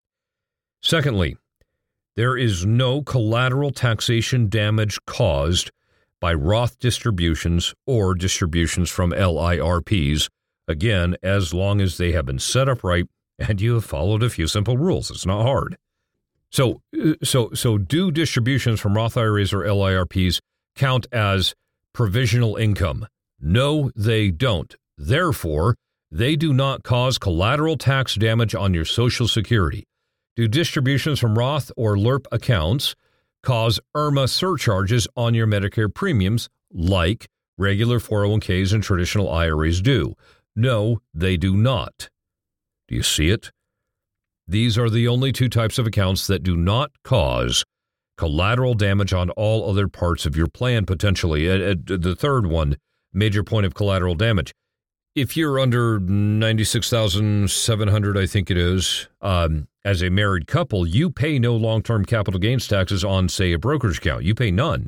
Secondly, there is no collateral taxation damage caused by Roth distributions or distributions from L I R Ps, again, as long as they have been set up right and you have followed a few simple rules. It's not hard. So, so, so do distributions from Roth I R As or L I R Ps count as provisional income? No, they don't. Therefore, they do not cause collateral tax damage on your Social Security. Do distributions from Roth or L R P accounts cause I R M A surcharges on your Medicare premiums like regular four oh one k's and traditional I R As do? No, they do not. Do you see it? These are the only two types of accounts that do not cause collateral damage on all other parts of your plan, potentially. Uh, uh, the third one, major point of collateral damage. If you're under ninety-six thousand seven hundred dollars, I think it is, um, as a married couple, you pay no long-term capital gains taxes on, say, a brokerage account. You pay none.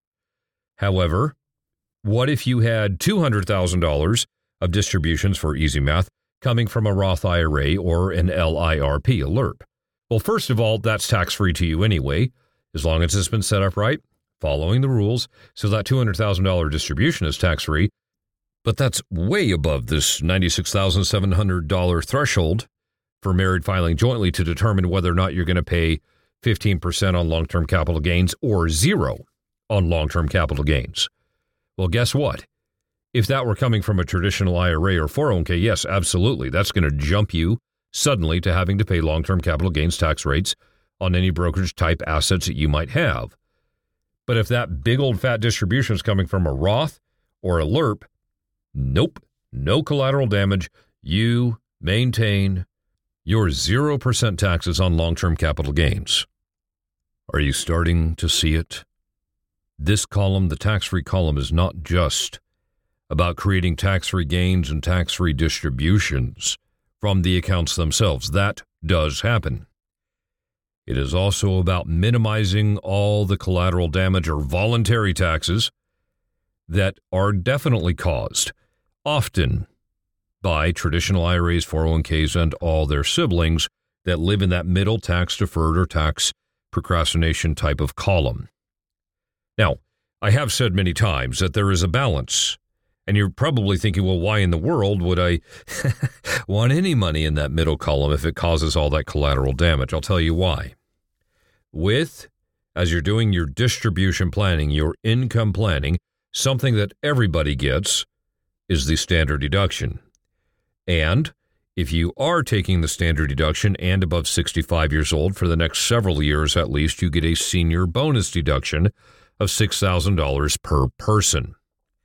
However, what if you had two hundred thousand dollars of distributions, for easy math, coming from a Roth I R A or an L I R P, a L R P? Well, first of all, that's tax-free to you anyway, as long as it's been set up right, following the rules, so that two hundred thousand dollars distribution is tax-free. But that's way above this ninety-six thousand seven hundred dollars threshold for married filing jointly to determine whether or not you're going to pay fifteen percent on long-term capital gains or zero on long-term capital gains. Well, guess what? If that were coming from a traditional I R A or four oh one k, yes, absolutely. That's going to jump you suddenly to having to pay long-term capital gains tax rates on any brokerage-type assets that you might have. But if that big old fat distribution is coming from a Roth or a L R P, nope, no collateral damage. You maintain your zero percent taxes on long-term capital gains. Are you starting to see it? This column, the tax-free column, is not just about creating tax-free gains and tax-free distributions from the accounts themselves. That does happen. It is also about minimizing all the collateral damage or voluntary taxes that are definitely caused, often by traditional I R As, four oh one k's, and all their siblings that live in that middle tax-deferred or tax procrastination type of column. Now, I have said many times that there is a balance, and you're probably thinking, well, why in the world would I want any money in that middle column if it causes all that collateral damage? I'll tell you why. With, as you're doing your distribution planning, your income planning, something that everybody gets is the standard deduction. And if you are taking the standard deduction and above sixty-five years old for the next several years at least, you get a senior bonus deduction of six thousand dollars per person.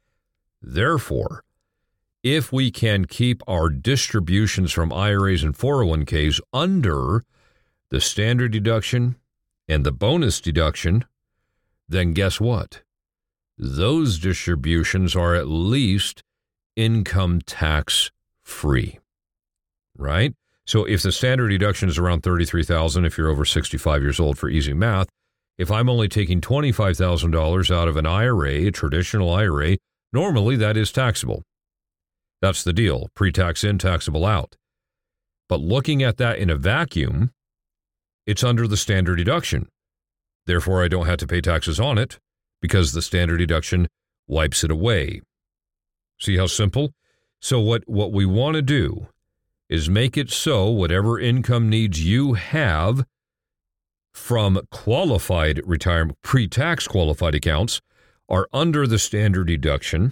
Therefore, if we can keep our distributions from I R As and four oh one k's under the standard deduction and the bonus deduction, then guess what? Those distributions are at least income tax free, right? So if the standard deduction is around thirty-three thousand dollars if you're over sixty-five years old for easy math, if I'm only taking twenty-five thousand dollars out of an I R A, a traditional I R A, normally that is taxable. That's the deal, pre-tax in, taxable out. But looking at that in a vacuum, it's under the standard deduction. Therefore, I don't have to pay taxes on it because the standard deduction wipes it away. See how simple? So what, what we want to do is make it so whatever income needs you have from qualified retirement, pre-tax qualified accounts are under the standard deduction.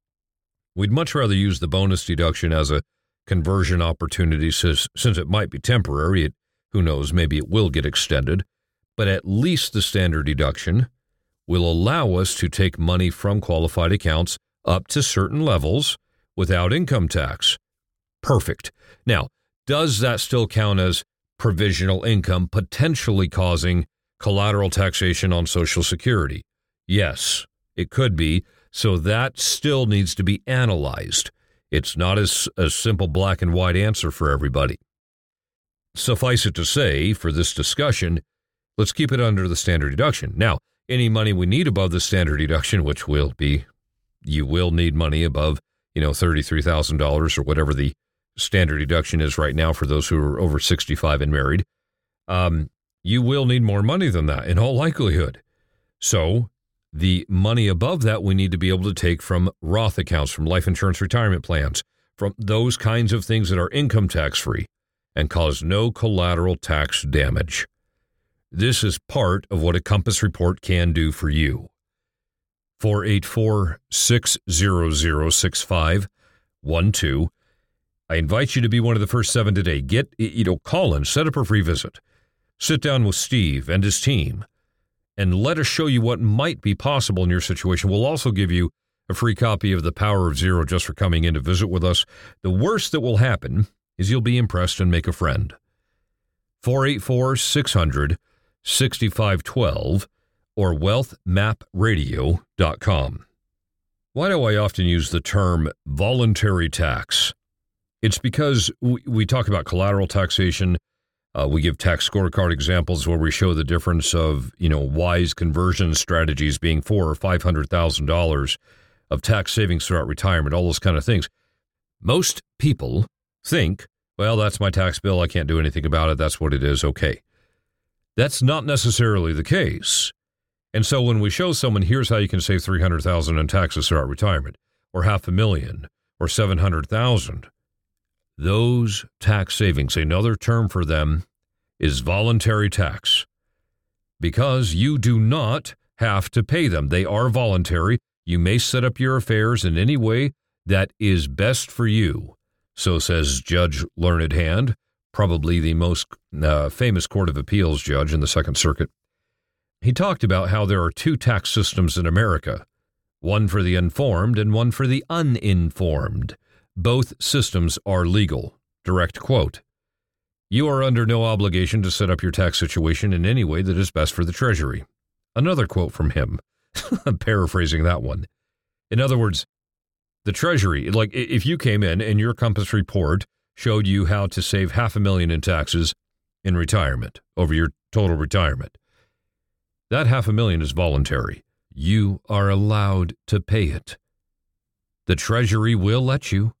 We'd much rather use the bonus deduction as a conversion opportunity since, since it might be temporary. It, who knows, maybe it will get extended. But at least the standard deduction will allow us to take money from qualified accounts up to certain levels without income tax. Perfect. Now, does that still count as provisional income, potentially causing collateral taxation on Social Security? Yes, it could be. So that still needs to be analyzed. It's not as a simple black and white answer for everybody. Suffice it to say, for this discussion, let's keep it under the standard deduction. Now, any money we need above the standard deduction, which will be, you will need money above, you know, thirty-three thousand dollars or whatever the standard deduction is right now for those who are over sixty-five and married. Um, you will need more money than that in all likelihood. So the money above that we need to be able to take from Roth accounts, from life insurance retirement plans, from those kinds of things that are income tax free and cause no collateral tax damage. This is part of what a Compass report can do for you. four eight four, six hundred, six five one two. I invite you to be one of the first seven today. Get, you know, call in, set up a free visit. Sit down with Steve and his team and let us show you what might be possible in your situation. We'll also give you a free copy of The Power of Zero just for coming in to visit with us. The worst that will happen is you'll be impressed and make a friend. four eight four, six hundred, six five one two or wealth map radio dot com. Why do I often use the term voluntary tax? It's because we, we talk about collateral taxation. Uh, we give tax scorecard examples where we show the difference of, you know, wise conversion strategies being four or five hundred thousand dollars of tax savings throughout retirement, all those kind of things. Most people think, well, that's my tax bill. I can't do anything about it. That's what it is. Okay. That's not necessarily the case. And so when we show someone, here's how you can save three hundred thousand dollars in taxes throughout retirement, or half a million, or seven hundred thousand dollars, those tax savings, another term for them is voluntary tax, because you do not have to pay them. They are voluntary. You may set up your affairs in any way that is best for you. So says Judge Learned Hand, probably the most uh, famous Court of Appeals judge in the Second Circuit. He talked about how there are two tax systems in America, one for the informed and one for the uninformed. Both systems are legal. Direct quote. You are under no obligation to set up your tax situation in any way that is best for the Treasury. Another quote from him. I'm paraphrasing that one. In other words, the Treasury, like if you came in and your Compass report showed you how to save half a million in taxes in retirement over your total retirement, that half a million is voluntary. You are allowed to pay it. The Treasury will let you,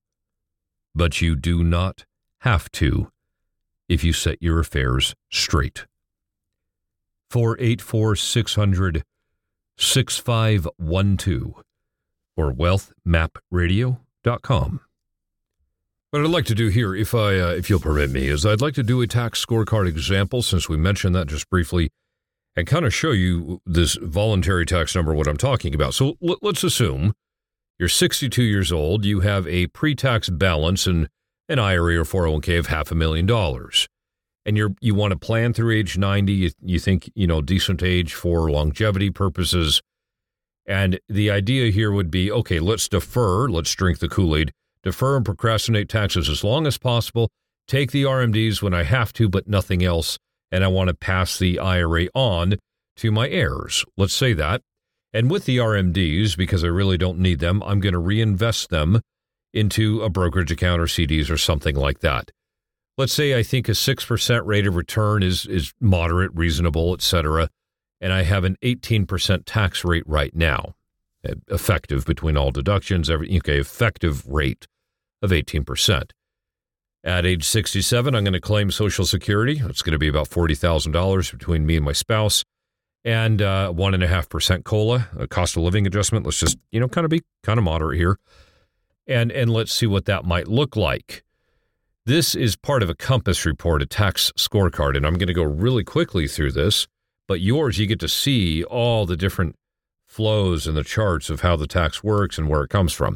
but you do not have to if you set your affairs straight. four eight four, six hundred, six five one two or wealth map radio dot com. What I'd like to do here, if I, uh, if you'll permit me, is I'd like to do a tax scorecard example, since we mentioned that just briefly, and kind of show you this voluntary tax number, what I'm talking about. So l- let's assume you're sixty-two years old, you have a pre-tax balance in an I R A or four oh one k of half a million dollars, and you're you want to plan through age ninety. You, you think, you know, decent age for longevity purposes. And the idea here would be, okay, let's defer, let's drink the Kool-Aid, defer and procrastinate taxes as long as possible, take the R M Ds when I have to, but nothing else, and I want to pass the I R A on to my heirs. Let's say that. And with the R M Ds, because I really don't need them, I'm going to reinvest them into a brokerage account or C Ds or something like that. Let's say I think a six percent rate of return is is moderate, reasonable, et cetera, and I have an eighteen percent tax rate right now, effective between all deductions, every okay, effective rate of eighteen percent. At age sixty-seven, I'm going to claim Social Security. It's going to be about forty thousand dollars between me and my spouse, and uh, one and a half percent COLA, a cost of living adjustment. Let's just, you know, kind of be kind of moderate here. And, and let's see what that might look like. This is part of a Compass report, a tax scorecard, and I'm going to go really quickly through this. But yours, you get to see all the different flows and the charts of how the tax works and where it comes from.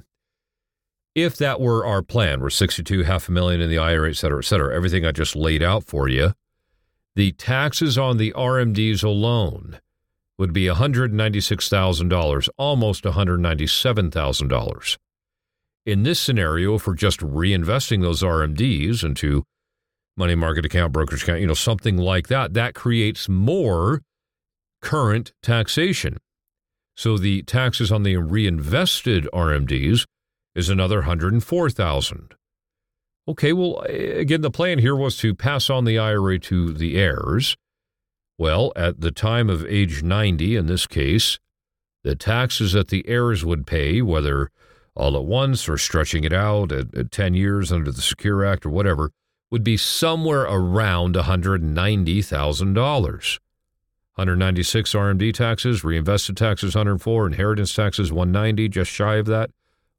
If that were our plan, we're sixty-two, half a million in the I R A, et cetera, et cetera, everything I just laid out for you, the taxes on the R M Ds alone would be one hundred ninety-six thousand dollars, almost one hundred ninety-seven thousand dollars. In this scenario, if we're just reinvesting those R M Ds into money market account, brokerage account, you know, something like that, that creates more current taxation. So the taxes on the reinvested R M Ds is another one hundred four thousand dollars. Okay, well, again, the plan here was to pass on the I R A to the heirs. Well, at the time of age ninety, in this case, the taxes that the heirs would pay, whether all at once or stretching it out at, at ten years under the Secure Act or whatever, would be somewhere around one hundred ninety thousand dollars. one hundred ninety-six R M D taxes, reinvested taxes one hundred four, inheritance taxes one hundred ninety, just shy of that.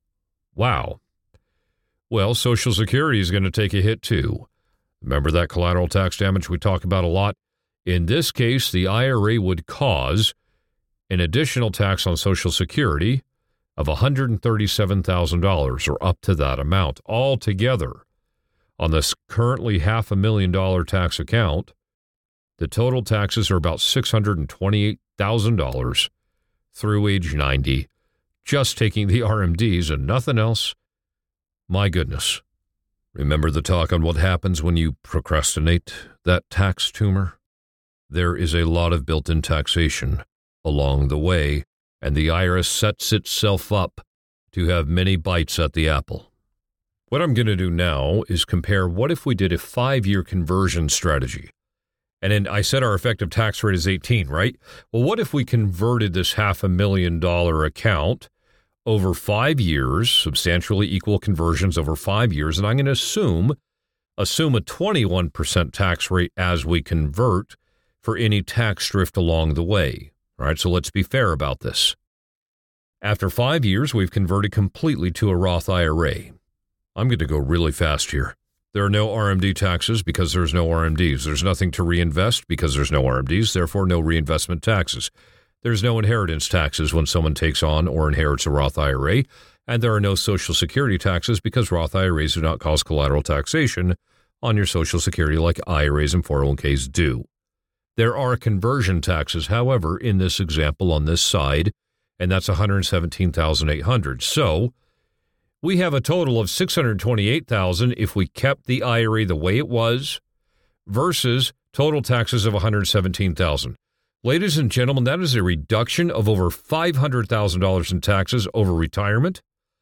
Wow. Well, Social Security is going to take a hit too. Remember that collateral tax damage we talk about a lot? In this case, the I R A would cause an additional tax on Social Security of one hundred thirty-seven thousand dollars, or up to that amount. Altogether, on this currently half a million dollar tax account, the total taxes are about six hundred twenty-eight thousand dollars through age ninety, just taking the R M Ds and nothing else. My goodness. Remember the talk on what happens when you procrastinate that tax tumor? There is a lot of built-in taxation along the way, and the I R S sets itself up to have many bites at the apple. What I'm going to do now is compare what if we did a five-year conversion strategy. And then I said our effective tax rate is eighteen, right? Well, what if we converted this half a million dollar account over five years, substantially equal conversions over five years, and I'm going to assume, assume a twenty-one percent tax rate as we convert for any tax drift along the way. All right, so let's be fair about this. After five years, we've converted completely to a Roth I R A. I'm going to go really fast here. There are no R M D taxes because there's no R M Ds. There's nothing to reinvest because there's no R M Ds, therefore no reinvestment taxes. There's no inheritance taxes when someone takes on or inherits a Roth I R A, and there are no Social Security taxes because Roth I R As do not cause collateral taxation on your Social Security like I R As and four oh one k's do. There are conversion taxes, however, in this example on this side, and that's one hundred seventeen thousand eight hundred dollars. So we have a total of six hundred twenty-eight thousand dollars if we kept the I R A the way it was versus total taxes of one hundred seventeen thousand dollars. Ladies and gentlemen, that is a reduction of over five hundred thousand dollars in taxes over retirement.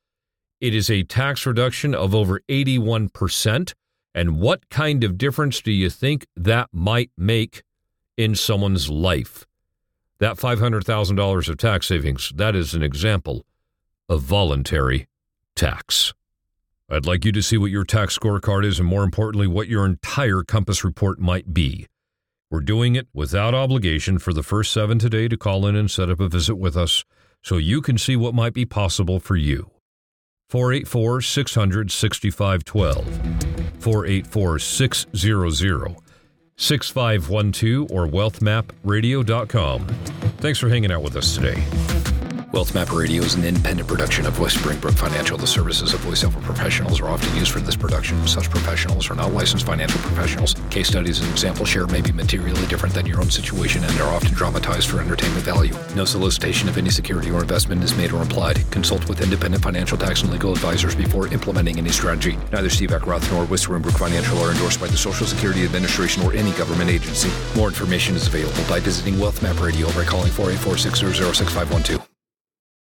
It is a tax reduction of over eighty-one percent. And what kind of difference do you think that might make in someone's life? That five hundred thousand dollars of tax savings, that is an example of voluntary tax. I'd like you to see what your tax scorecard is and, more importantly, what your entire Compass report might be. We're doing it without obligation for the first seven today to call in and set up a visit with us so you can see what might be possible for you. four eight four, six hundred, six five one two, four eight four, six hundred, six five one two, or wealth map radio dot com. Thanks for hanging out with us today. WealthMap Radio is an independent production of West Springbrook Financial. The services of voiceover professionals are often used for this production. Such professionals are not licensed financial professionals. Case studies and example share may be materially different than your own situation and are often dramatized for entertainment value. No solicitation of any security or investment is made or implied. Consult with independent financial, tax, and legal advisors before implementing any strategy. Neither Steve Eckroth nor West Springbrook Financial are endorsed by the Social Security Administration or any government agency. More information is available by visiting WealthMap Radio by calling four eight four, six hundred, six five one two.